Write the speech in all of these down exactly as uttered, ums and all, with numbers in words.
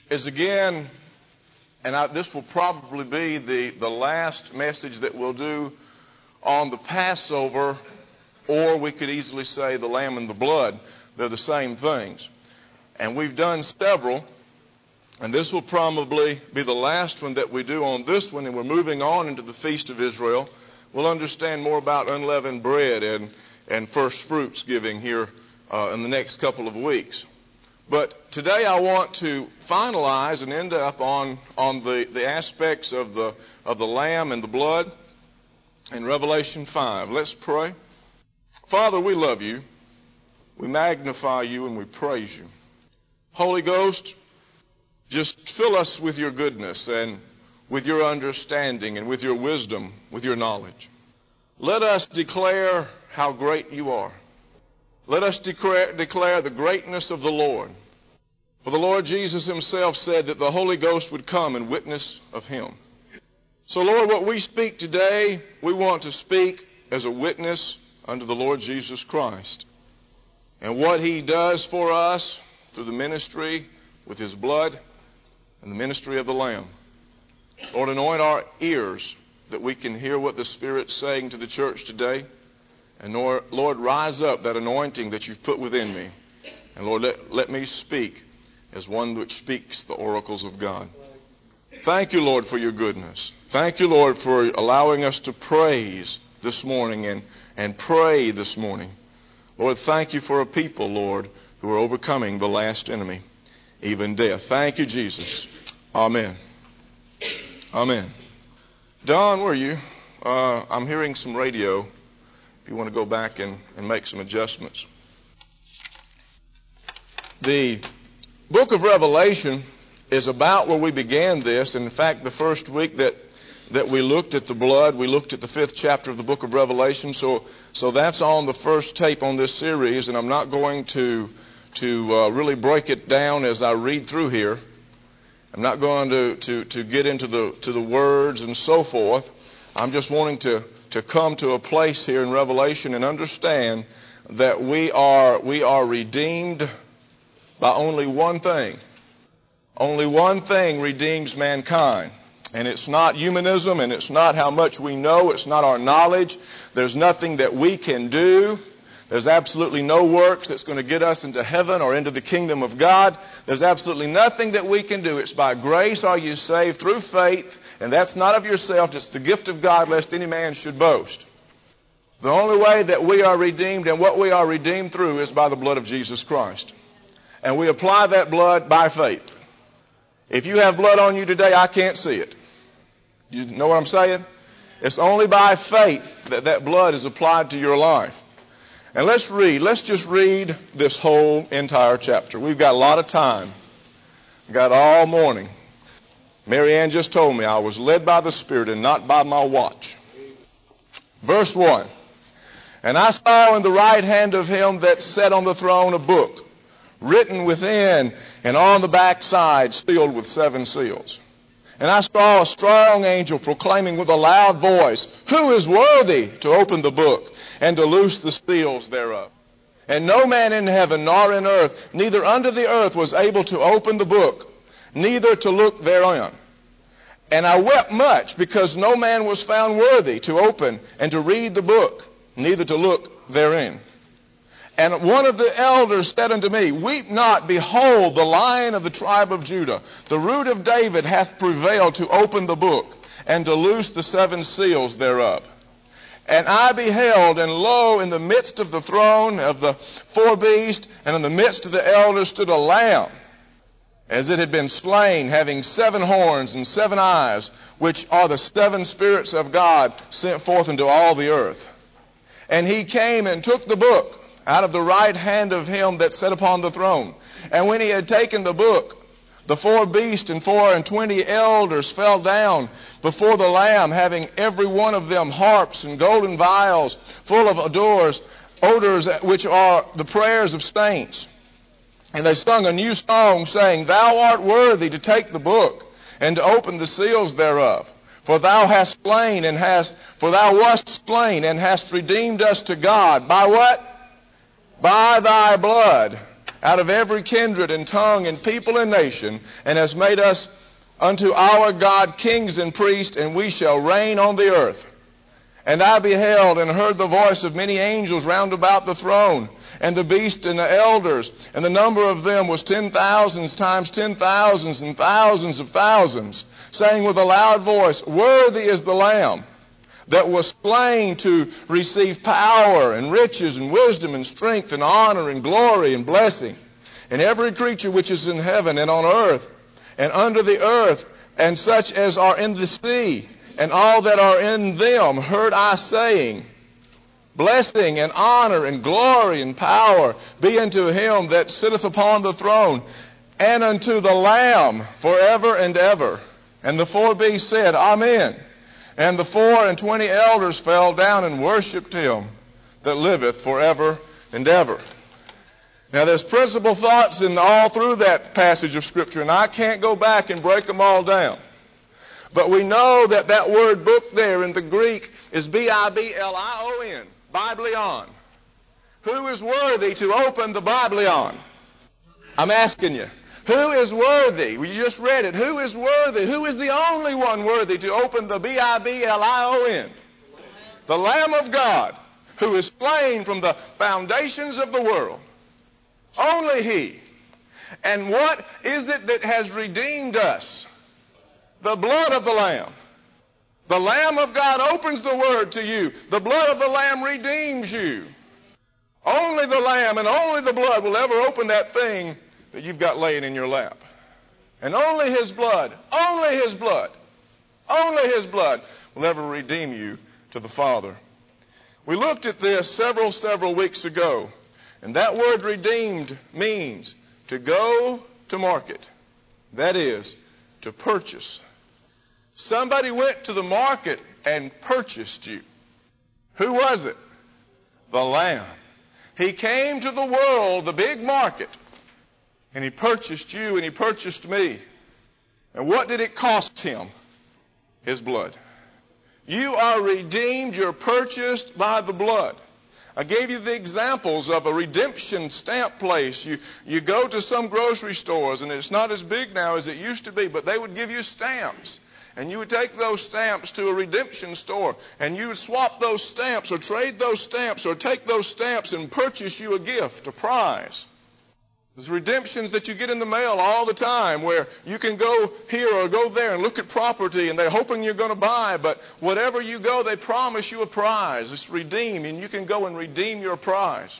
is again, and I, this will probably be the, the last message that we'll do on the Passover, or we could easily say the lamb and the blood. They're the same things. And we've done several, and this will probably be the last one that we do on this one, and we're moving on into the Feast of Israel. We'll understand more about unleavened bread and, and first fruits giving here uh, in the next couple of weeks. But today I want to finalize and end up on, on the, the aspects of the, of the lamb and the blood in Revelation five. Let's pray. Father, we love you. We magnify you and we praise you. Holy Ghost, just fill us with your goodness and with your understanding and with your wisdom, with your knowledge. Let us declare how great you are. Let us declare, declare the greatness of the Lord. For the Lord Jesus himself said that the Holy Ghost would come and witness of him. So, Lord, what we speak today, we want to speak as a witness unto the Lord Jesus Christ. And what he does for us through the ministry with his blood and the ministry of the Lamb. Lord, anoint our ears that we can hear what the Spirit's saying to the church today. And Lord, Lord, rise up that anointing that you've put within me. And Lord, let, let me speak as one which speaks the oracles of God. Thank you, Lord, for your goodness. Thank you, Lord, for allowing us to praise this morning and, and pray this morning. Lord, thank you for a people, Lord, who are overcoming the last enemy, even death. Thank you, Jesus. Amen. Amen. Don, where are you? Uh, I'm hearing some radio. If you want to go back and, and make some adjustments. The book of Revelation is about where we began this. And in fact, the first week that, that we looked at the blood, we looked at the fifth chapter of the book of Revelation. So, so that's on the first tape on this series. And I'm not going to, to uh, really break it down as I read through here. I'm not going to, to, to get into the, to the words and so forth. I'm just wanting to to come to a place here in Revelation and understand that we are we are redeemed by only one thing. Only one thing redeems mankind. And it's not humanism, and it's not how much we know. It's not our knowledge. There's nothing that we can do. There's absolutely no works that's going to get us into heaven or into the kingdom of God. There's absolutely nothing that we can do. It's by grace are you saved through faith, and that's not of yourself. It's the gift of God, lest any man should boast. The only way that we are redeemed and what we are redeemed through is by the blood of Jesus Christ. And we apply that blood by faith. If you have blood on you today, I can't see it. You know what I'm saying? It's only by faith that that blood is applied to your life. And let's read. Let's just read this whole entire chapter. We've got a lot of time. We've got all morning. Mary Ann just told me I was led by the Spirit and not by my watch. Verse one. And I saw in the right hand of him that sat on the throne a book, written within and on the back side, sealed with seven seals. And I saw a strong angel proclaiming with a loud voice, Who is worthy to open the book and to loose the seals thereof? And no man in heaven nor in earth, neither under the earth, was able to open the book, neither to look therein. And I wept much, because no man was found worthy to open and to read the book, neither to look therein. And one of the elders said unto me, Weep not, behold, the Lion of the tribe of Judah, the root of David, hath prevailed to open the book and to loose the seven seals thereof. And I beheld, and lo, in the midst of the throne of the four beasts, and in the midst of the elders stood a lamb, as it had been slain, having seven horns and seven eyes, which are the seven spirits of God sent forth into all the earth. And he came and took the book out of the right hand of him that sat upon the throne. And when he had taken the book, the four beasts and four and twenty elders fell down before the Lamb, having every one of them harps and golden vials full of odors, odors which are the prayers of saints. And they sung a new song, saying, Thou art worthy to take the book and to open the seals thereof. For thou hast slain and hast, for thou wast slain and hast redeemed us to God. By what? By thy blood out of every kindred and tongue and people and nation, and has made us unto our God kings and priests, and we shall reign on the earth. And I beheld and heard the voice of many angels round about the throne, and the beast and the elders, and the number of them was ten thousands times ten thousands and thousands of thousands, saying with a loud voice, Worthy is the Lamb that was slain to receive power and riches and wisdom and strength and honor and glory and blessing. And every creature which is in heaven and on earth and under the earth, and such as are in the sea, and all that are in them, heard I saying, Blessing and honor and glory and power be unto him that sitteth upon the throne, and unto the Lamb forever and ever. And the four beasts said, Amen. And the four and twenty elders fell down and worshipped him that liveth forever and ever. Now there's principal thoughts in all through that passage of Scripture, and I can't go back and break them all down. But we know that that word book there in the Greek is B I B L I O N, Biblion. Who is worthy to open the Biblion? I'm asking you. Who is worthy? We just read it. Who is worthy? Who is the only one worthy to open the B I B L I O N? The Lamb of God, who is slain from the foundations of the world. Only He. And what is it that has redeemed us? The blood of the Lamb. The Lamb of God opens the Word to you. The blood of the Lamb redeems you. Only the Lamb and only the blood will ever open that thing that you've got laying in your lap. And only His blood, only His blood, only His blood will ever redeem you to the Father. We looked at this several, several weeks ago. And that word redeemed means to go to market. That is, to purchase. Somebody went to the market and purchased you. Who was it? The Lamb. He came to the world, the big market, and He purchased you and He purchased me. And what did it cost Him? His blood. You are redeemed. You're purchased by the blood. I gave you the examples of a redemption stamp place. You, you go to some grocery stores, and it's not as big now as it used to be, but they would give you stamps. And you would take those stamps to a redemption store, and you would swap those stamps or trade those stamps or take those stamps and purchase you a gift, a prize. There's redemptions that you get in the mail all the time where you can go here or go there and look at property and they're hoping you're going to buy, but whatever you go, they promise you a prize. It's redeemed, and you can go and redeem your prize.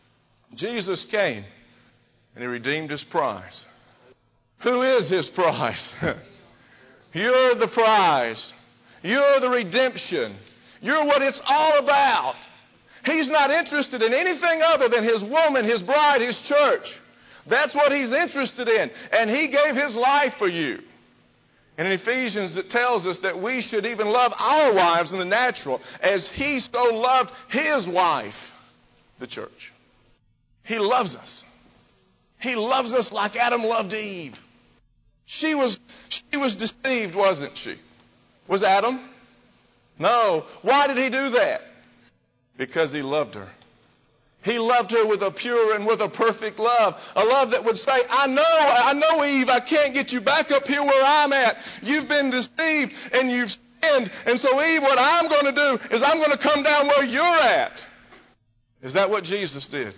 Jesus came and He redeemed His prize. Who is His prize? You're the prize. You're the redemption. You're what it's all about. He's not interested in anything other than His woman, His bride, His church. That's what He's interested in. And He gave His life for you. And in Ephesians it tells us that we should even love our wives in the natural as He so loved His wife, the church. He loves us. He loves us like Adam loved Eve. She was, she was deceived, wasn't she? Was Adam? No. Why did he do that? Because he loved her. He loved her with a pure and with a perfect love. A love that would say, I know, I know, Eve, I can't get you back up here where I'm at. You've been deceived and you've sinned. And so, Eve, what I'm going to do is I'm going to come down where you're at. Is that what Jesus did?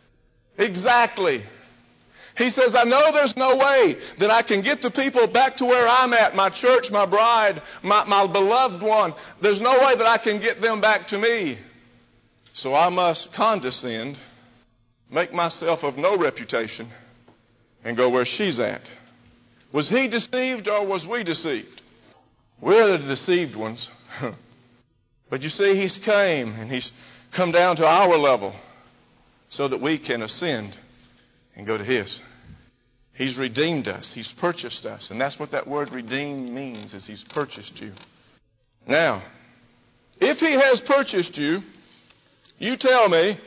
Exactly. He says, I know there's no way that I can get the people back to where I'm at, my church, my bride, my, my beloved one. There's no way that I can get them back to me. So I must condescend, make myself of no reputation, and go where she's at. Was He deceived or was we deceived? We're the deceived ones. But you see, He's came and He's come down to our level so that we can ascend and go to His. He's redeemed us. He's purchased us. And that's what that word redeemed means, is He's purchased you. Now, if He has purchased you, you tell me,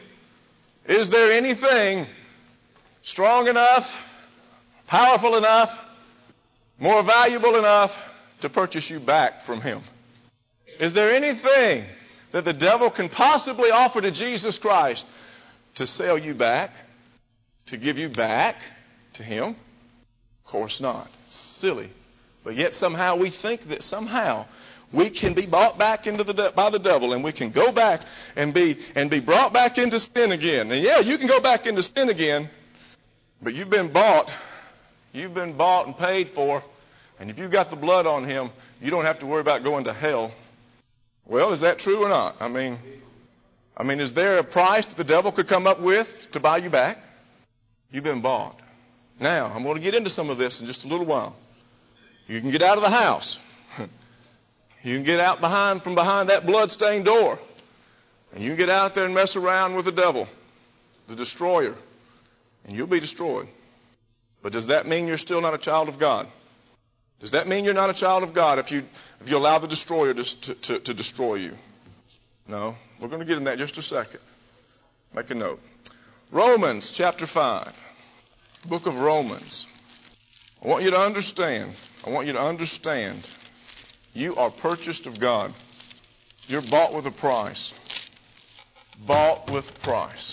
is there anything strong enough, powerful enough, more valuable enough to purchase you back from Him? Is there anything that the devil can possibly offer to Jesus Christ to sell you back, to give you back to Him? Of course not. Silly. But yet somehow we think that somehow we can be bought back into the de- by the devil, and we can go back and be and be brought back into sin again. And yeah, you can go back into sin again, but you've been bought. You've been bought and paid for. And if you've got the blood on Him, you don't have to worry about going to hell. Well, is that true or not? I mean, I mean, is there a price that the devil could come up with to buy you back? You've been bought. Now, I'm going to get into some of this in just a little while. You can get out of the house. You can get out behind from behind that blood-stained door. And you can get out there and mess around with the devil, the destroyer. And you'll be destroyed. But does that mean you're still not a child of God? Does that mean you're not a child of God if you if you allow the destroyer to, to, to destroy you? No. We're going to get in that in just a second. Make a note. Romans chapter five. Book of Romans. I want you to understand. I want you to understand. You are purchased of God. You're bought with a price. Bought with price.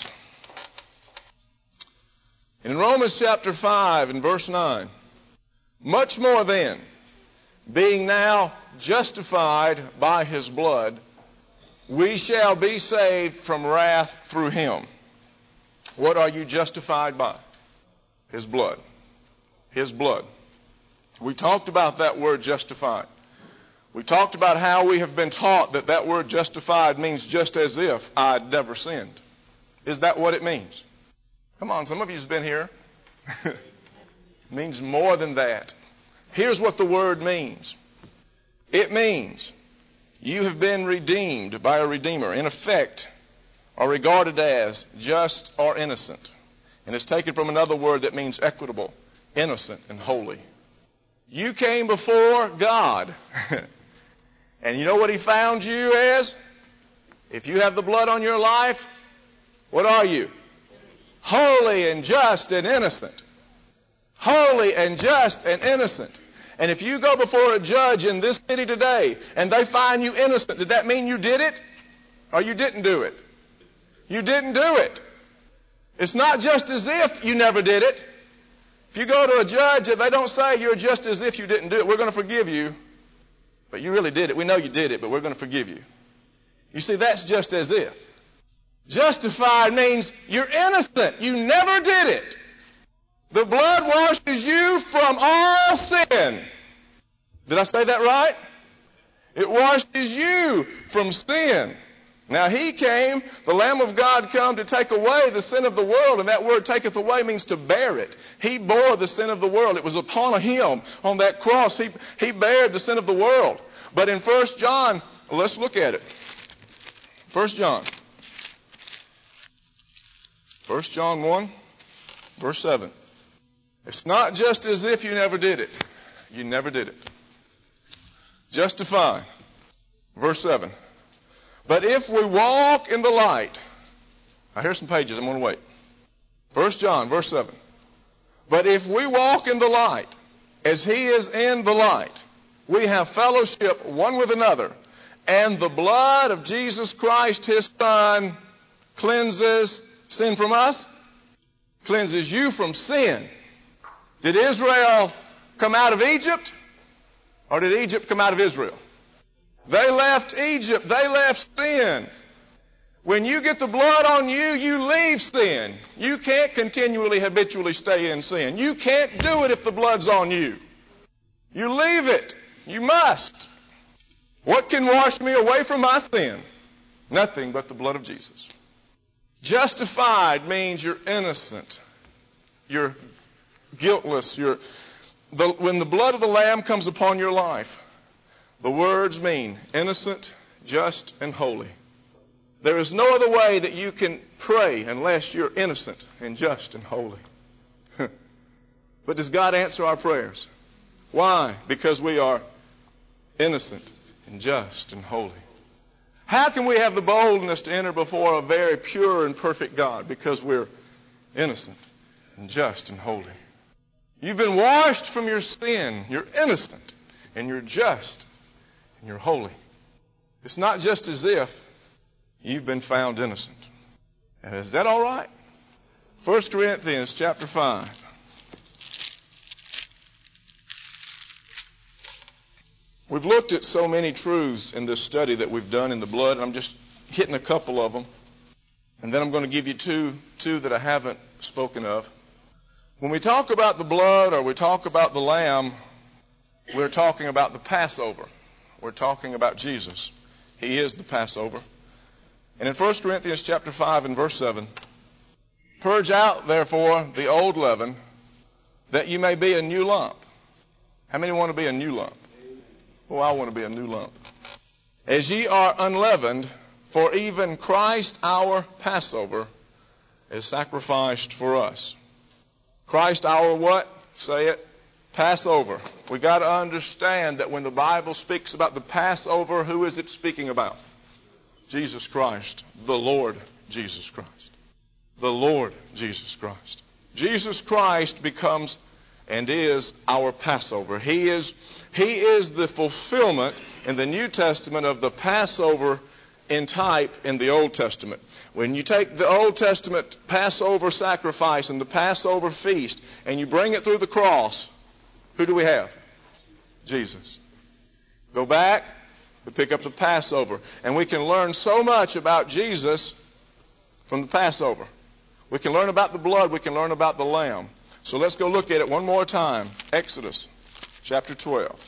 In Romans chapter five and verse nine. Much more then, being now justified by His blood, we shall be saved from wrath through Him. What are you justified by? His blood. His blood. We talked about that word justified. We talked about how we have been taught that that word justified means just as if I'd never sinned. Is that what it means? Come on, some of you have been here. It means more than that. Here's what the word means. It means you have been redeemed by a redeemer. In effect, are regarded as just or innocent. And it's taken from another word that means equitable, innocent, and holy. You came before God. And you know what He found you as? If you have the blood on your life, what are you? Holy and just and innocent. Holy and just and innocent. And if you go before a judge in this city today and they find you innocent, did that mean you did it? Or you didn't do it? You didn't do it. It's not just as if you never did it. If you go to a judge and they don't say you're just as if you didn't do it, we're going to forgive you. But you really did it. We know you did it, but we're going to forgive you. You see, that's just as if. Justified means you're innocent. You never did it. The blood washes you from all sin. Did I say that right? It washes you from sin. Now He came, the Lamb of God come to take away the sin of the world, and that word taketh away means to bear it. He bore the sin of the world. It was upon Him on that cross. He, he bared the sin of the world. But in First John, let's look at it. First John. First John one, verse seven. It's not just as if you never did it. You never did it. Justified. Verse seven. But if we walk in the light. Now here's some pages. I'm going to wait. First John, verse seven. But if we walk in the light, as He is in the light, we have fellowship one with another. And the blood of Jesus Christ, His Son, cleanses sin from us. Cleanses you from sin. Did Israel come out of Egypt? Or did Egypt come out of Israel? They left Egypt. They left sin. When you get the blood on you, you leave sin. You can't continually, habitually stay in sin. You can't do it if the blood's on you. You leave it. You must. What can wash me away from my sin? Nothing but the blood of Jesus. Justified means you're innocent. You're guiltless. You're, the, when the blood of the Lamb comes upon your life, the words mean innocent, just, and holy. There is no other way that you can pray unless you're innocent and just and holy. But does God answer our prayers? Why? Because we are innocent and just and holy. How can we have the boldness to enter before a very pure and perfect God? Because we're innocent and just and holy. You've been washed from your sin. You're innocent and you're just and you're holy. It's not just as if you've been found innocent. Is that all right? First Corinthians chapter five. We've looked at so many truths in this study that we've done in the blood, and I'm just hitting a couple of them. And then I'm going to give you two, two that I haven't spoken of. When we talk about the blood or we talk about the lamb, we're talking about the Passover. We're talking about Jesus. He is the Passover. And in First Corinthians chapter five and verse seven, purge out, therefore, the old leaven, that you may be a new lump. How many want to be a new lump? Oh, I want to be a new lump. As ye are unleavened, for even Christ our Passover is sacrificed for us. Christ our what? Say it. Passover. We got to understand that when the Bible speaks about the Passover, who is it speaking about? Jesus Christ, the Lord Jesus Christ. The Lord Jesus Christ. Jesus Christ becomes and is our Passover. He is, he is the fulfillment in the New Testament of the Passover in type in the Old Testament. When you take the Old Testament Passover sacrifice and the Passover feast and you bring it through the cross, who do we have? Jesus. Go back, we pick up the Passover. And we can learn so much about Jesus from the Passover. We can learn about the blood, we can learn about the lamb. So let's go look at it one more time. Exodus chapter twelve.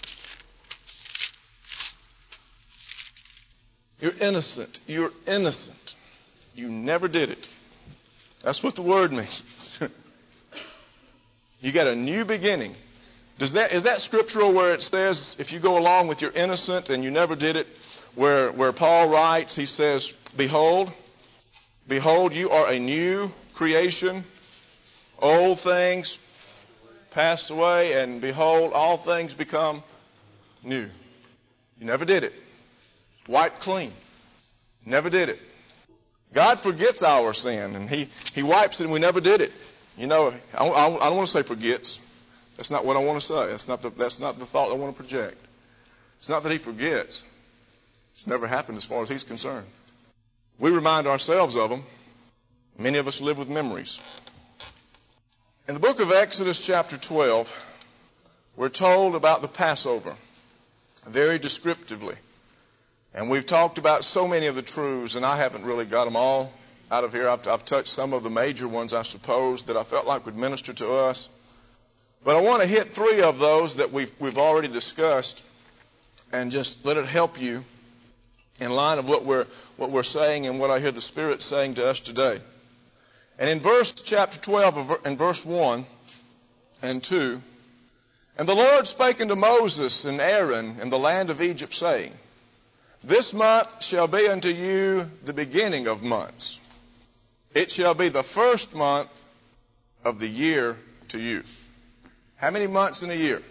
You're innocent. You're innocent. You never did it. That's what the word means. You got a new beginning. Does that, is that scriptural where it says, if you go along with you're innocent and you never did it, where, where Paul writes, he says, Behold, behold, you are a new creation. Old things pass away, and behold, all things become new. You never did it. Wiped clean. Never did it. God forgets our sin, and He, he wipes it, and we never did it. You know, I, I, I don't want to say forgets. That's not what I want to say. That's not the, that's not the thought I want to project. It's not that He forgets. It's never happened as far as He's concerned. We remind ourselves of them. Many of us live with memories. In the book of Exodus chapter twelve, we're told about the Passover very descriptively. And we've talked about so many of the truths, and I haven't really got them all out of here. I've, I've touched some of the major ones, I suppose, that I felt like would minister to us. But I want to hit three of those that we've, we've already discussed and just let it help you in line of what we're, what we're saying and what I hear the Spirit saying to us today. And in verse chapter twelve, in verse one and two, and the Lord spake unto Moses and Aaron in the land of Egypt, saying, This month shall be unto you the beginning of months. It shall be the first month of the year to you. How many months in a year?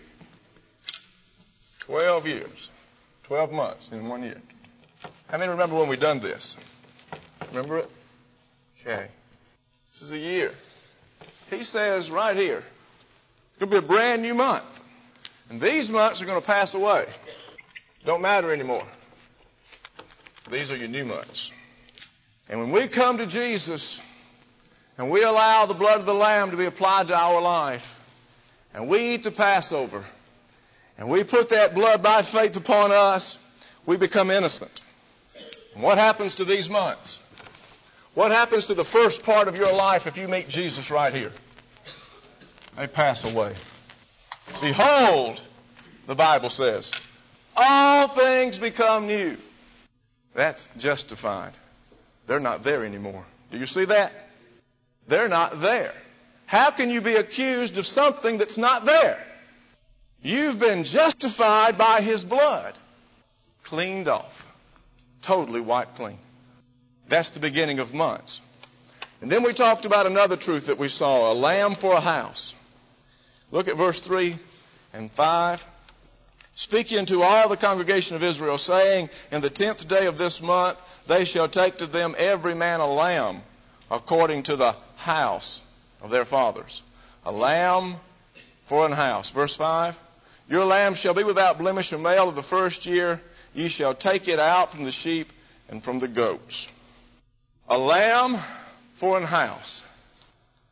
Twelve years. Twelve months in one year. How many remember when we done this? Remember it? Okay. This is a year. He says right here, it's going to be a brand new month. And these months are going to pass away. Don't matter anymore. These are your new months. And when we come to Jesus and we allow the blood of the Lamb to be applied to our life, and we eat the Passover, and we put that blood by faith upon us, we become innocent. And what happens to these months? What happens to the first part of your life if you meet Jesus right here? They pass away. Behold, the Bible says, all things become new. That's justified. They're not there anymore. Do you see that? They're not there. How can you be accused of something that's not there? You've been justified by His blood. Cleaned off. Totally wiped clean. That's the beginning of months. And then we talked about another truth that we saw, a lamb for a house. Look at verse three and five. Speak ye unto all the congregation of Israel, saying, In the tenth day of this month they shall take to them every man a lamb, according to the house of their fathers. A lamb for an house. Verse five. Your lamb shall be without blemish, a male of the first year. Ye shall take it out from the sheep and from the goats. A lamb for an house.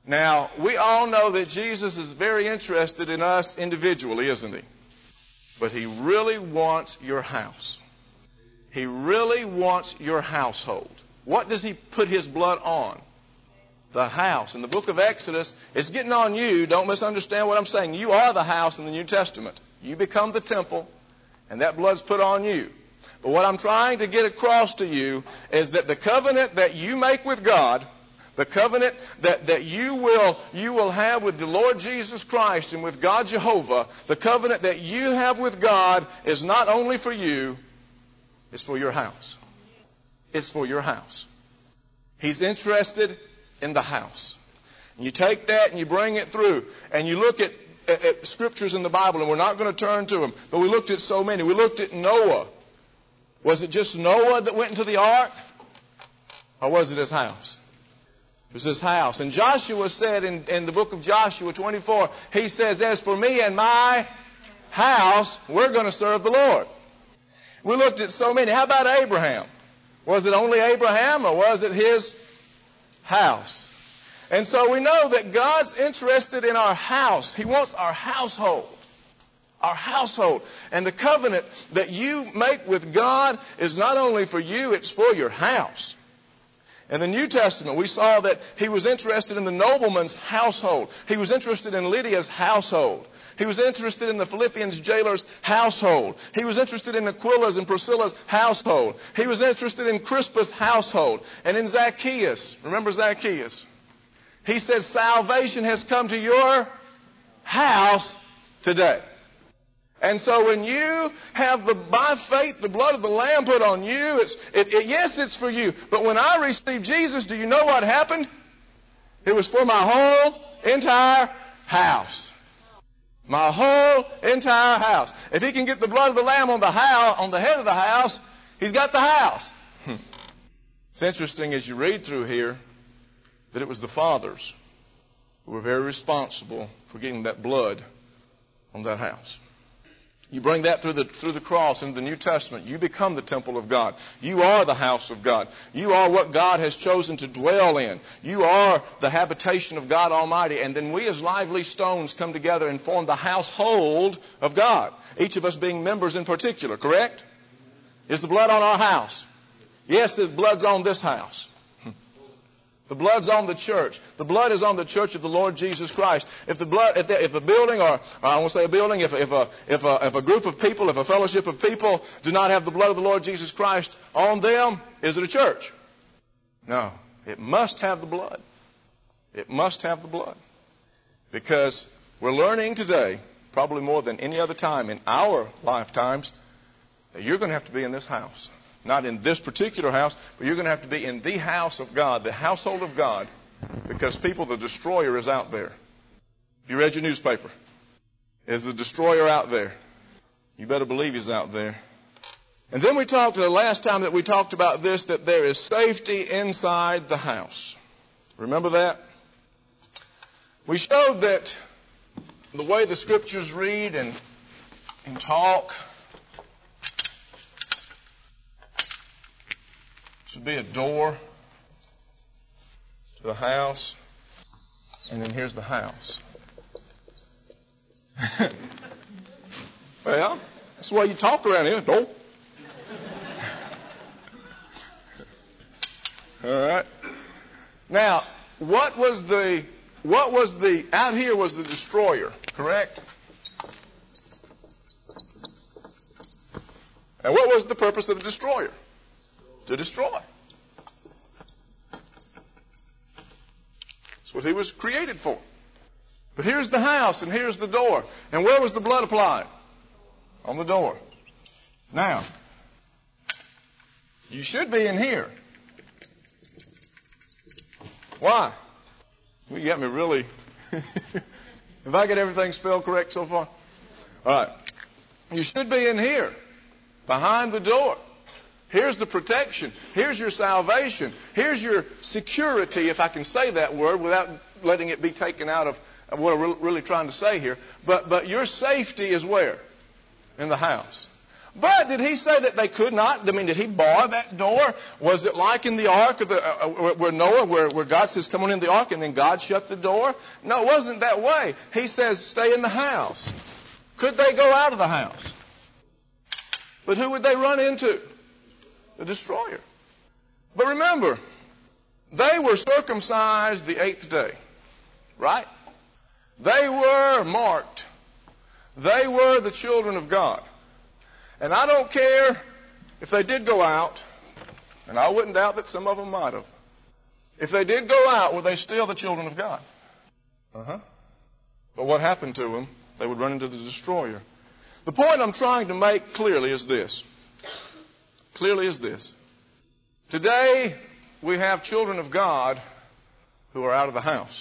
Now, we all know that Jesus is very interested in us individually, isn't he? But he really wants your house. He really wants your household. What does he put his blood on? The house. In the book of Exodus, it's getting on you. Don't misunderstand what I'm saying. You are the house in the New Testament. You become the temple, and that blood's put on you. But what I'm trying to get across to you is that the covenant that you make with God, the covenant that, that you will you will have with the Lord Jesus Christ and with God Jehovah, the covenant that you have with God is not only for you, it's for your house. It's for your house. He's interested in the house. And you take that and you bring it through, and you look at, at, at scriptures in the Bible, and we're not going to turn to them, but we looked at so many. We looked at Noah. Was it just Noah that went into the ark? Or was it his house? It was his house. And Joshua said in, in the book of Joshua twenty-four, he says, as for me and my house, we're going to serve the Lord. We looked at so many. How about Abraham? Was it only Abraham, or was it his house? And so we know that God's interested in our house. He wants our household. Our household. And the covenant that you make with God is not only for you, it's for your house. In the New Testament, we saw that he was interested in the nobleman's household. He was interested in Lydia's household. He was interested in the Philippians jailer's household. He was interested in Aquila's and Priscilla's household. He was interested in Crispus' household. And in Zacchaeus, remember Zacchaeus? He said, salvation has come to your house today. And so when you have the, by faith, the blood of the Lamb put on you, it's, it, it, yes, it's for you. But when I received Jesus, do you know what happened? It was for my whole entire house. My whole entire house. If he can get the blood of the Lamb on the house, on the head of the house, he's got the house. Hmm. It's interesting as you read through here that it was the fathers who were very responsible for getting that blood on that house. You bring that through the, through the cross into the New Testament. You become the temple of God. You are the house of God. You are what God has chosen to dwell in. You are the habitation of God Almighty. And then we as lively stones come together and form the household of God. Each of us being members in particular, correct? Is the blood on our house? Yes, the blood's on this house. The blood's on the church. The blood is on the church of the Lord Jesus Christ. If the blood, if, the, if a building, or, or I won't say a building, if, if, a, if, a, if a group of people, if a fellowship of people do not have the blood of the Lord Jesus Christ on them, is it a church? No. It must have the blood. It must have the blood. Because we're learning today, probably more than any other time in our lifetimes, that you're going to have to be in this house. Not in this particular house, but you're going to have to be in the house of God, the household of God, because people, the destroyer is out there. If you read your newspaper, is the destroyer out there? You better believe he's out there. And then we talked, the last time that we talked about this, that there is safety inside the house. Remember that? We showed that the way the Scriptures read and, and talk, should be a door to the house, and then here's the house. Well, that's the way you talk around here, door. All right. Now, what was the what was the out here was the destroyer, correct? And what was the purpose of the destroyer? To destroy. That's what he was created for. But here's the house and here's the door. And where was the blood applied? On the door. Now, you should be in here. Why? You got me really... Have I got everything spelled correct so far? All right. You should be in here, behind the door. Here's the protection. Here's your salvation. Here's your security, if I can say that word without letting it be taken out of what I'm really trying to say here. But, but your safety is where? In the house. But did he say that they could not? I mean, did he bar that door? Was it like in the ark of the, uh, where Noah, where, where God says, come on in the ark, and then God shut the door? No, it wasn't that way. He says, stay in the house. Could they go out of the house? But who would they run into? The destroyer. But remember, they were circumcised the eighth day. Right? They were marked. They were the children of God. And I don't care if they did go out, and I wouldn't doubt that some of them might have. If they did go out, were they still the children of God? Uh-huh. But what happened to them? They would run into the destroyer. The point I'm trying to make clearly is this. Clearly is this. Today, we have children of God who are out of the house.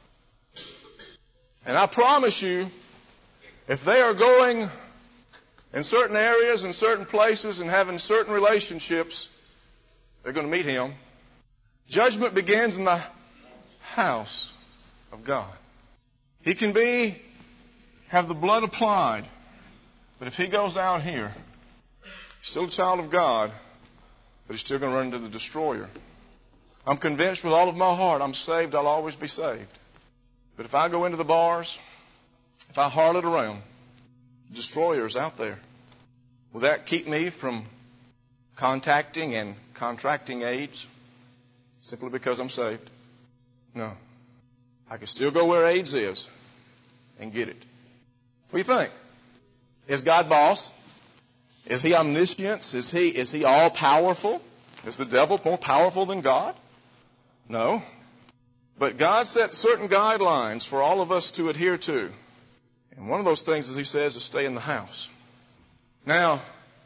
And I promise you, if they are going in certain areas and certain places and having certain relationships, they're going to meet Him. Judgment begins in the house of God. He can be, have the blood applied, but if he goes out here, he's still a child of God, but he's still going to run into the destroyer. I'm convinced with all of my heart, I'm saved, I'll always be saved. But if I go into the bars, if I harlot around, the destroyer is out there. Will that keep me from contacting and contracting AIDS simply because I'm saved? No. I can still go where AIDS is and get it. What do you think? Is God boss? Is He omniscient? Is He, is He all-powerful? Is the devil more powerful than God? No. But God set certain guidelines for all of us to adhere to. And one of those things, as He says, is stay in the house. Now,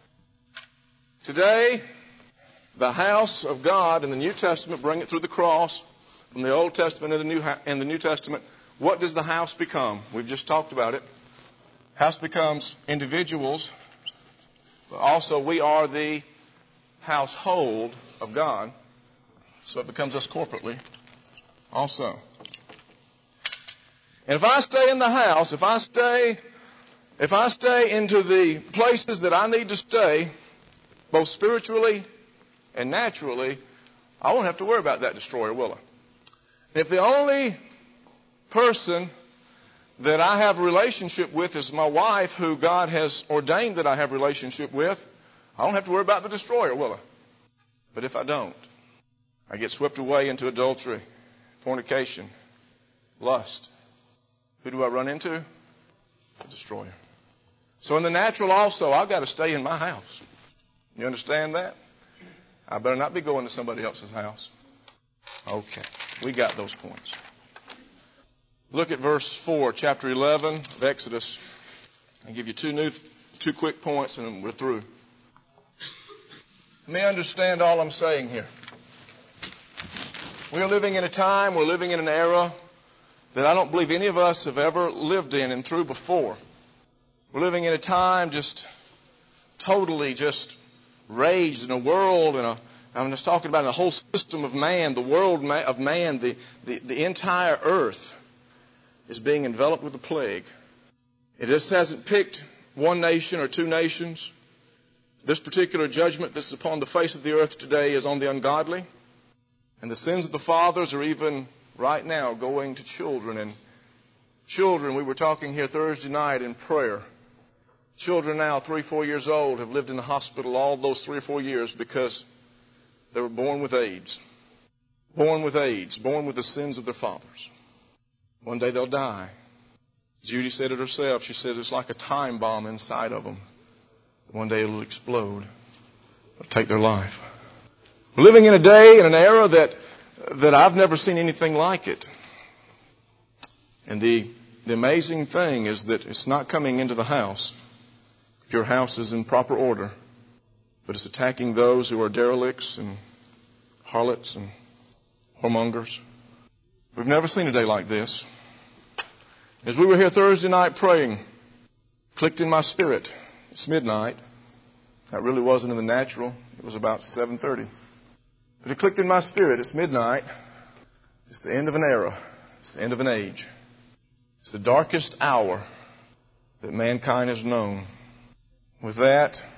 today, the house of God in the New Testament, bring it through the cross, from the Old Testament and the New, and the New Testament, what does the house become? We've just talked about it. House becomes individuals, but also we are the household of God. So it becomes us corporately also. And if I stay in the house, if I stay, if I stay into the places that I need to stay, both spiritually and naturally, I won't have to worry about that destroyer, will I? If the only person that I have a relationship with is my wife, who God has ordained that I have a relationship with, I don't have to worry about the destroyer, will I? But if I don't, I get swept away into adultery, fornication, lust. Who do I run into? The destroyer. So in the natural also, I've got to stay in my house. You understand that? I better not be going to somebody else's house. Okay, we got those points. Look at verse four, chapter eleven of Exodus. I'll give you two new, two quick points and then we're through. Let me understand all I'm saying here. We're living in a time, we're living in an era that I don't believe any of us have ever lived in and through before. We're living in a time just totally just raised in a world, and I'm just talking about the whole system of man, the world of man, the, the, the entire earth is being enveloped with a plague. It just hasn't picked one nation or two nations. This particular judgment that's upon the face of the earth today is on the ungodly. And the sins of the fathers are even right now going to children. And children, we were talking here Thursday night in prayer. Children now, three, four years old, have lived in the hospital all those three or four years because they were born with AIDS. Born with AIDS. Born with the sins of their fathers. One day they'll die. Judy said it herself. She says it's like a time bomb inside of them. One day it'll explode. It'll take their life. We're living in a day and an era that that I've never seen anything like it. And the, the amazing thing is that it's not coming into the house if your house is in proper order, but it's attacking those who are derelicts and harlots and whoremongers. We've never seen a day like this. As we were here Thursday night praying, clicked in my spirit. It's midnight. That really wasn't in the natural. It was about seven thirty. But it clicked in my spirit. It's midnight. It's the end of an era. It's the end of an age. It's the darkest hour that mankind has known. With that,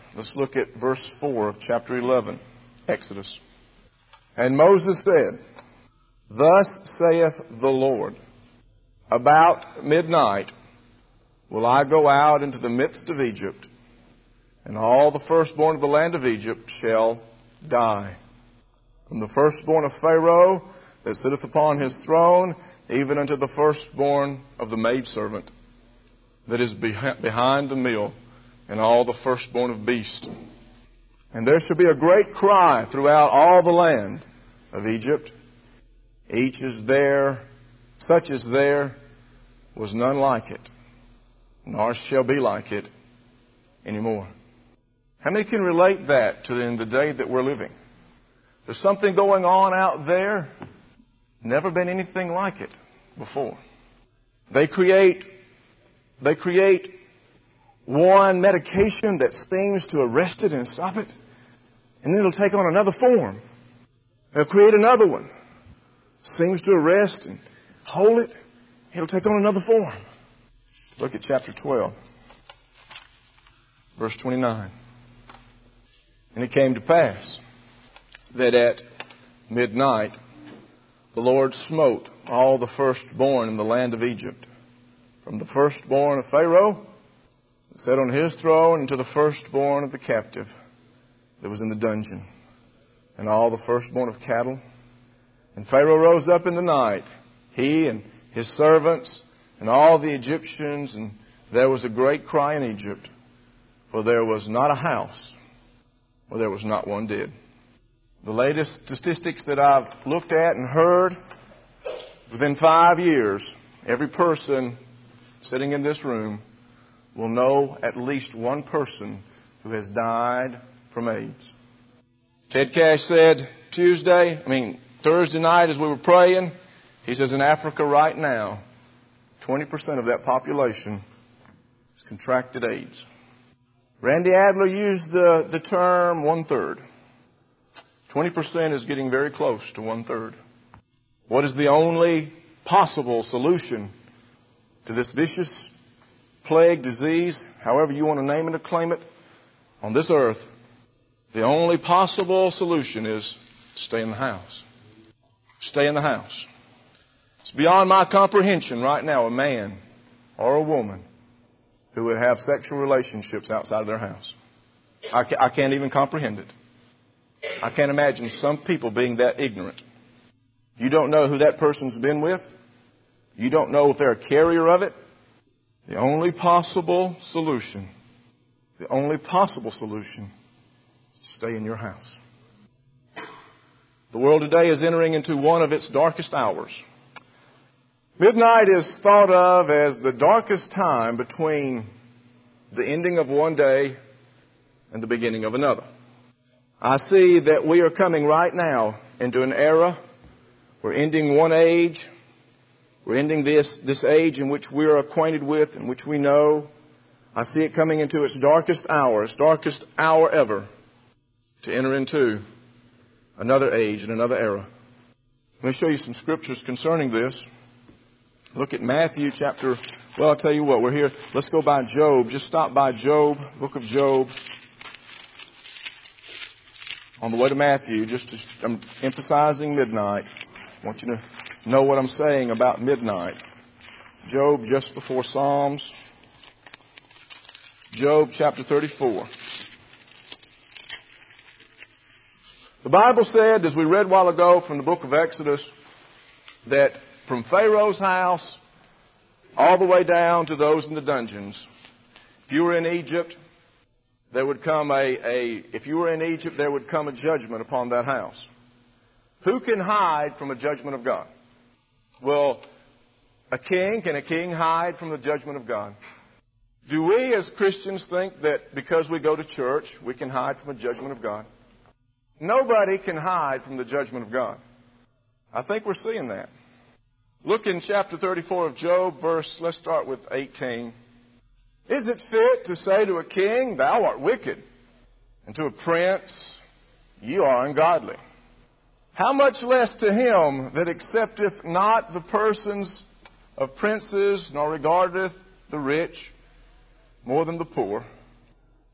Let's look at verse four of chapter eleven, Exodus. And Moses said, Thus saith the Lord, About midnight will I go out into the midst of Egypt, and all the firstborn of the land of Egypt shall die. From the firstborn of Pharaoh that sitteth upon his throne, even unto the firstborn of the maidservant that is behind the mill, and all the firstborn of beasts. And there shall be a great cry throughout all the land of Egypt. Each is there, such as there was none like it, nor shall be like it anymore. How many can relate that to in the day that we're living? There's something going on out there, never been anything like it before. They create, they create one medication that seems to arrest it and stop it, and then it'll take on another form. They'll create another one. Seems to arrest and hold it, it'll take on another form. Look at chapter twelve, verse twenty-nine. And it came to pass that at midnight the Lord smote all the firstborn in the land of Egypt, from the firstborn of Pharaoh that sat on his throne, and to the firstborn of the captive that was in the dungeon, and all the firstborn of cattle. And Pharaoh rose up in the night, he and his servants and all the Egyptians, and there was a great cry in Egypt, for there was not a house where there was not one dead. The latest statistics that I've looked at and heard, within five years, every person sitting in this room will know at least one person who has died from AIDS. Ted Cash said Tuesday, I mean Thursday night as we were praying, he says in Africa right now, twenty percent of that population has contracted AIDS. Randy Adler used the, the term one-third. twenty percent is getting very close to one-third. What is the only possible solution to this vicious plague, disease, however you want to name it or claim it, on this earth? The only possible solution is to stay in the house. Stay in the house. It's beyond my comprehension right now, a man or a woman who would have sexual relationships outside of their house. I, ca- I can't even comprehend it. I can't imagine some people being that ignorant. You don't know who that person's been with. You don't know if they're a carrier of it. The only possible solution, the only possible solution is to stay in your house. The world today is entering into one of its darkest hours. Midnight is thought of as the darkest time between the ending of one day and the beginning of another. I see that we are coming right now into an era. We're ending one age. We're ending this, this age in which we're acquainted with and which we know. I see it coming into its darkest hour, its darkest hour ever, to enter into another age and another era. Let me show you some scriptures concerning this. Look at Matthew chapter, well, I'll tell you what, we're here. Let's go by Job. Just stop by Job, book of Job. On the way to Matthew, just to, I'm emphasizing midnight. I want you to know what I'm saying about midnight. Job just before Psalms. Job chapter thirty-four. The Bible said, as we read a while ago from the book of Exodus, that from Pharaoh's house all the way down to those in the dungeons, if you were in Egypt, there would come a, a if you were in Egypt, there would come a judgment upon that house. Who can hide from a judgment of God? Well, a king, can a king hide from the judgment of God? Do we as Christians think that because we go to church, we can hide from the judgment of God? Nobody can hide from the judgment of God. I think we're seeing that. Look in chapter thirty-four of Job, verse, let's start with eighteen. Is it fit to say to a king, thou art wicked, and to a prince, you are ungodly? How much less to him that accepteth not the persons of princes, nor regardeth the rich more than the poor,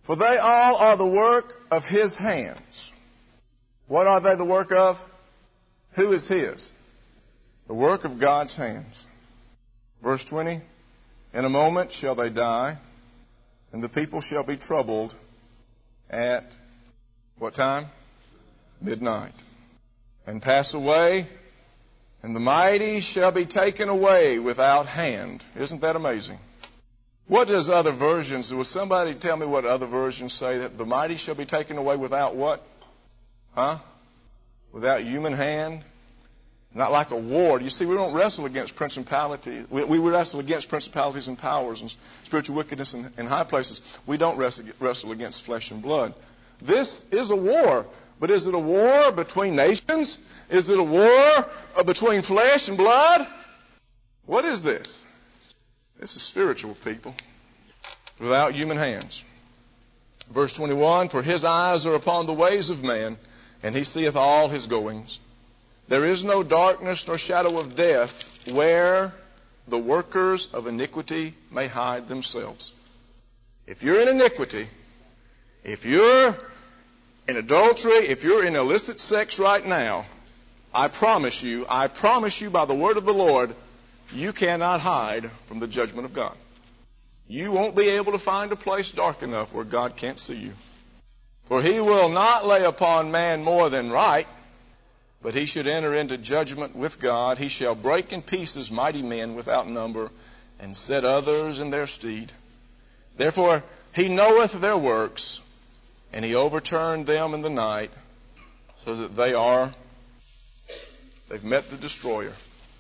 For they all are the work of His hands. What are they the work of? Who is His? The work of God's hands. Verse twenty, in a moment shall they die, and the people shall be troubled at what time? Midnight. And pass away, and the mighty shall be taken away without hand. Isn't that amazing? What does other versions, will somebody tell me what other versions say? That the mighty shall be taken away without what? Huh? Without human hand? Not like a war. You see, we don't wrestle against principalities. We, we wrestle against principalities and powers and spiritual wickedness in, in high places. We don't wrestle, wrestle against flesh and blood. This is a war. But is it a war between nations? Is it a war between flesh and blood? What is this? This is spiritual, people. Without human hands. Verse twenty-one, for His eyes are upon the ways of man, and He seeth all his goings. There is no darkness nor shadow of death where the workers of iniquity may hide themselves. If you're in iniquity, if you're in adultery, if you're in illicit sex right now, I promise you, I promise you by the word of the Lord, you cannot hide from the judgment of God. You won't be able to find a place dark enough where God can't see you. For He will not lay upon man more than right, but he should enter into judgment with God. He shall break in pieces mighty men without number, and set others in their stead. Therefore He knoweth their works, and He overturned them in the night, so that they are, they've met the destroyer.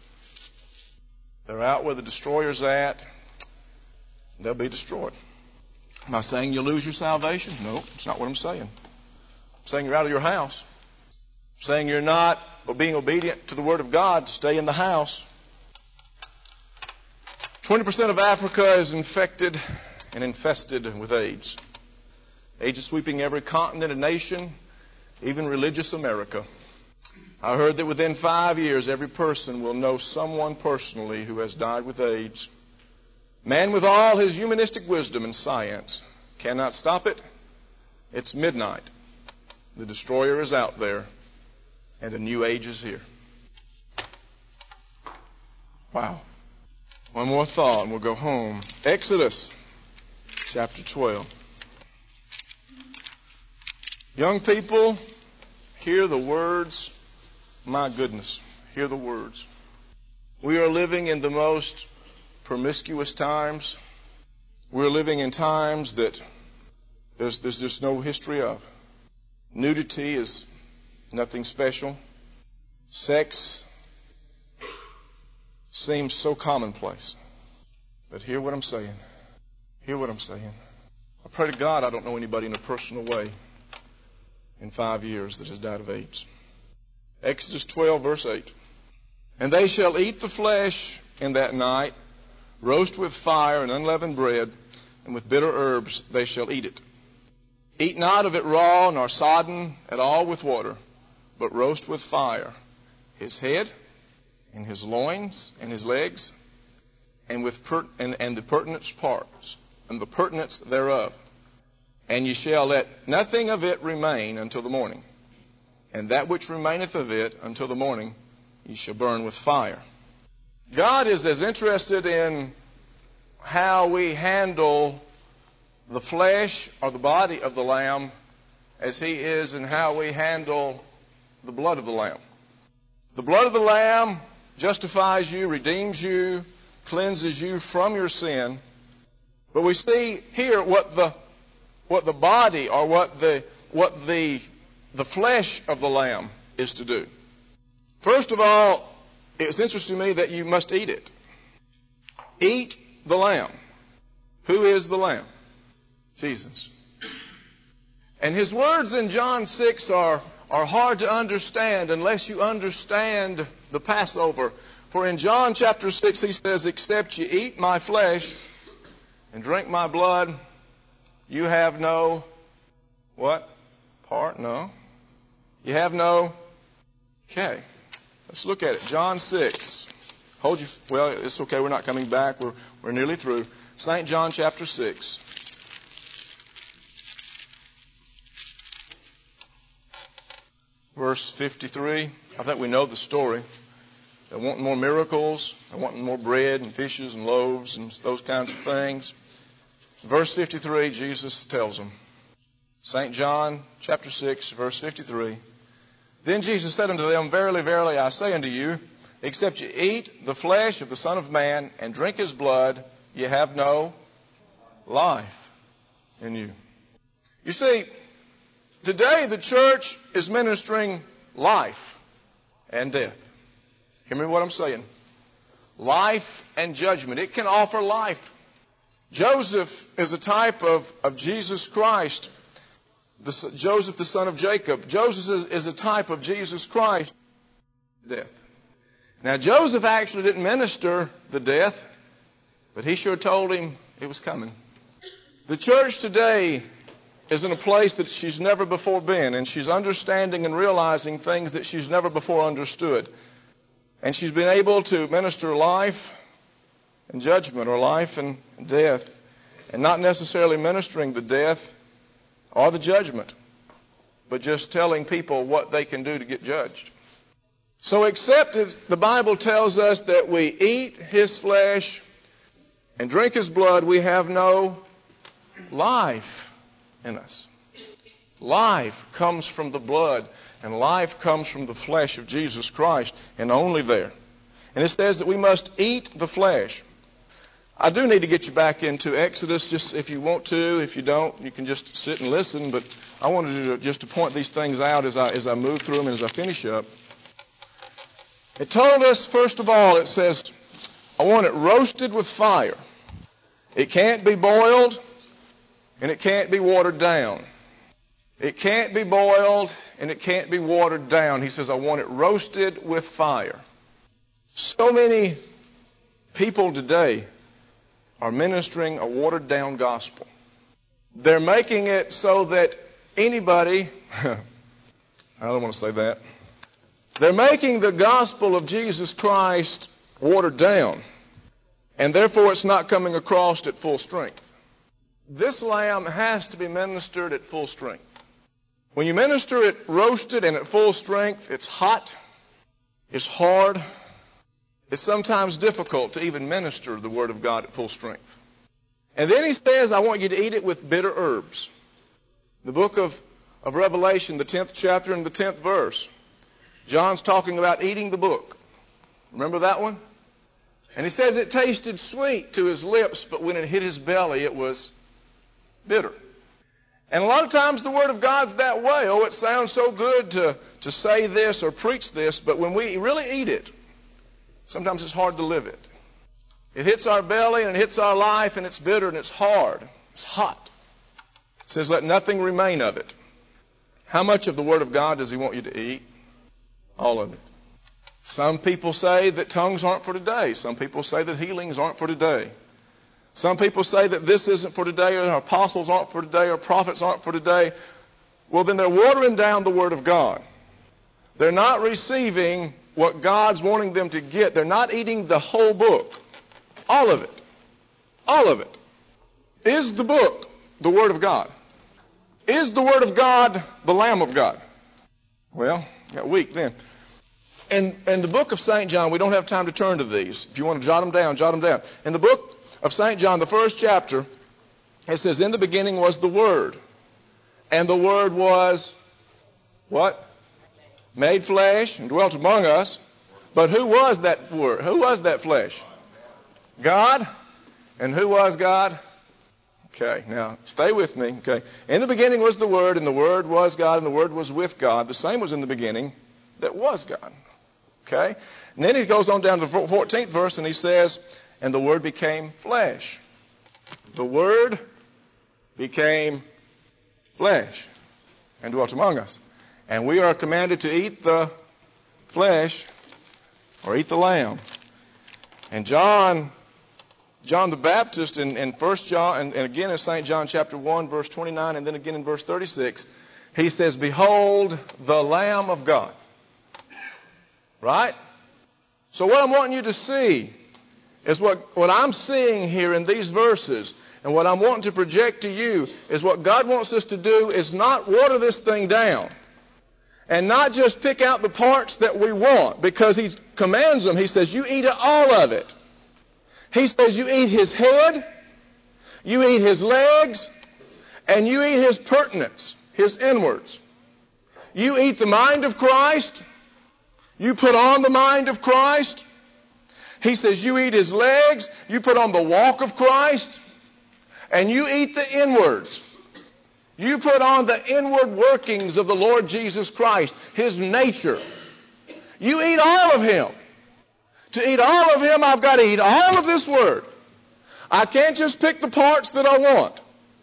They're out where the destroyer's at. They'll be destroyed. Am I saying you lose your salvation? No, that's not what I'm saying. I'm saying you're out of your house. I'm saying you're not being obedient to the Word of God to stay in the house. twenty percent of Africa is infected and infested with AIDS. AIDS is sweeping every continent and nation, even religious America. I heard that within five years, every person will know someone personally who has died with AIDS. Man, with all his humanistic wisdom and science, cannot stop it. It's midnight. The destroyer is out there, and a new age is here. Wow. One more thought, and we'll go home. Exodus chapter twelve. Young people, hear the words. My goodness, hear the words. We are living in the most promiscuous times. We're living in times that there's, there's just no history of. Nudity is nothing special. Sex seems so commonplace. But hear what I'm saying. Hear what I'm saying. I pray to God I don't know anybody in a personal way in five years that has died of AIDS. Exodus twelve, verse eight. And they shall eat the flesh in that night, roast with fire and unleavened bread, and with bitter herbs they shall eat it. Eat not of it raw, nor sodden at all with water, but roast with fire his head, and his loins, and his legs, and with per- and, and the pertinent parts, and the pertinence thereof. And ye shall let nothing of it remain until the morning. And that which remaineth of it until the morning ye shall burn with fire. God is as interested in how we handle the flesh or the body of the Lamb as He is in how we handle the blood of the Lamb. The blood of the Lamb justifies you, redeems you, cleanses you from your sin. But we see here what the what the body or what the what the the flesh of the Lamb is to do. First of all, it's interesting to me that you must eat it. Eat the Lamb. Who is the Lamb? Jesus. And His words in John six are, are hard to understand unless you understand the Passover. For in John chapter six He says, except you eat my flesh and drink my blood, you have no, what? Part? No. You have no, okay. Let's look at it. John six. Hold you, well, it's okay. We're not coming back. We're, we're nearly through. Saint John chapter six. verse fifty-three. I think we know the story. They're wanting more miracles. They're wanting more bread and fishes and loaves and those kinds of things. Verse fifty-three, Jesus tells them. Saint John chapter six, verse fifty-three. Then Jesus said unto them, Verily, verily, I say unto you, except you eat the flesh of the Son of Man and drink his blood, you have no life in you. You see, today the church is ministering life and death. Hear me what I'm saying. Life and judgment. It can offer life. Joseph is a type of, of Jesus Christ. The, Joseph, the son of Jacob. Joseph is, is a type of Jesus Christ. Death. Now, Joseph actually didn't minister the death, but he sure told him it was coming. The church today is in a place that she's never before been, and she's understanding and realizing things that she's never before understood. And she's been able to minister life and judgment, or life and death, and not necessarily ministering the death or the judgment, but just telling people what they can do to get judged. So except if the Bible tells us that we eat his flesh and drink his blood, we have no life in us. Life comes from the blood, and life comes from the flesh of Jesus Christ, and only there. And it says that we must eat the flesh. I do need to get you back into Exodus, just if you want to. If you don't, you can just sit and listen. But I wanted to just to point these things out as I as I move through them and as I finish up. It told us, first of all, it says, I want it roasted with fire. It can't be boiled, and it can't be watered down. It can't be boiled, and it can't be watered down. He says, I want it roasted with fire. So many people today are ministering a watered-down gospel. They're making it so that anybody, I don't want to say that, they're making the gospel of Jesus Christ watered down, and therefore it's not coming across at full strength. This lamb has to be ministered at full strength. When you minister it roasted and at full strength, it's hot, it's hard, it's sometimes difficult to even minister the Word of God at full strength. And then he says, I want you to eat it with bitter herbs. The book of, of Revelation, the tenth chapter and the tenth verse. John's talking about eating the book. Remember that one? And he says it tasted sweet to his lips, but when it hit his belly, it was bitter. And a lot of times the Word of God's that way. Oh, it sounds so good to, to say this or preach this, but when we really eat it, sometimes it's hard to live it. It hits our belly and it hits our life, and it's bitter and it's hard. It's hot. It says, let nothing remain of it. How much of the Word of God does he want you to eat? All of it. Some people say that tongues aren't for today. Some people say that healings aren't for today. Some people say that this isn't for today, or apostles aren't for today, or prophets aren't for today. Well, then they're watering down the Word of God. They're not receiving what God's wanting them to get. They're not eating the whole book. All of it. All of it. Is the book the Word of God? Is the Word of God the Lamb of God? Well, got weak then. In, in the book of Saint John, we don't have time to turn to these. If you want to jot them down, jot them down. In the book of Saint John, the first chapter, it says, in the beginning was the Word. And the Word was, what? Made flesh and dwelt among us. But who was that Word? Who was that flesh? God. And who was God? Okay, now stay with me. Okay. In the beginning was the Word, and the Word was God, and the Word was with God. The same was in the beginning that was God. Okay? And then he goes on down to the fourteenth verse, and he says, and the Word became flesh. The Word became flesh and dwelt among us. And we are commanded to eat the flesh or eat the lamb. And John, John the Baptist in, in First John, and, and again in Saint John chapter one, verse twenty-nine, and then again in verse thirty-six, he says, behold the Lamb of God. Right? So what I'm wanting you to see is what, what I'm seeing here in these verses, and what I'm wanting to project to you is what God wants us to do is not water this thing down. And not just pick out the parts that we want, because He commands them. He says, you eat all of it. He says you eat His head, you eat His legs, and you eat His pertinence, His inwards. You eat the mind of Christ. You put on the mind of Christ. He says you eat His legs, you put on the walk of Christ, and you eat the inwards. You put on the inward workings of the Lord Jesus Christ, His nature. You eat all of Him. To eat all of Him, I've got to eat all of this Word. I can't just pick the parts that I want.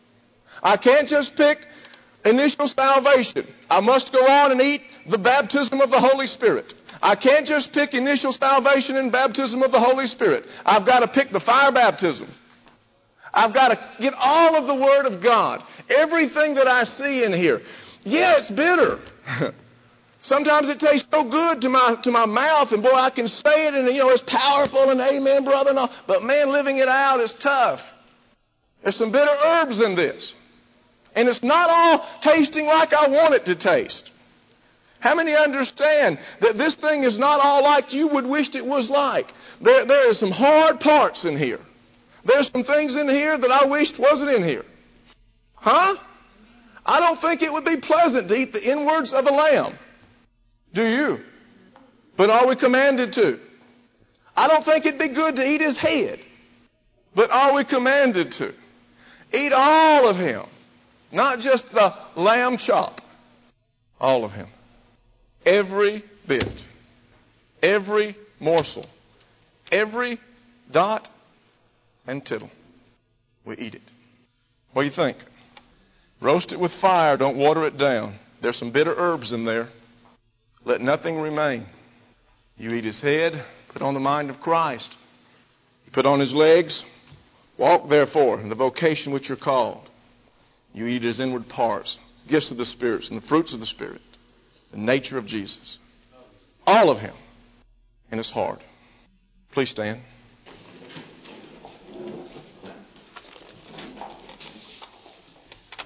I can't just pick initial salvation. I must go on and eat the baptism of the Holy Spirit. I can't just pick initial salvation and baptism of the Holy Spirit. I've got to pick the fire baptism. I've got to get all of the Word of God. Everything that I see in here. Yeah, it's bitter. Sometimes it tastes so good to my to my mouth, and boy, I can say it, and you know, it's powerful, and amen, brother, and all. But man, living it out is tough. There's some bitter herbs in this. And it's not all tasting like I want it to taste. How many understand that this thing is not all like you would wish it was like? There, there are some hard parts in here. There's some things in here that I wished wasn't in here. Huh? I don't think it would be pleasant to eat the inwards of a lamb. Do you? But are we commanded to? I don't think it'd be good to eat his head. But are we commanded to? Eat all of him. Not just the lamb chop. All of him. Every bit. Every morsel. Every dot and tittle. We eat it. What do you think? Roast it with fire. Don't water it down. There's some bitter herbs in there. Let nothing remain. You eat his head. Put on the mind of Christ. You put on his legs. Walk therefore in the vocation which you're called. You eat his inward parts. Gifts of the spirits and the fruits of the Spirit. The nature of Jesus. All of him. And his heart. Please stand.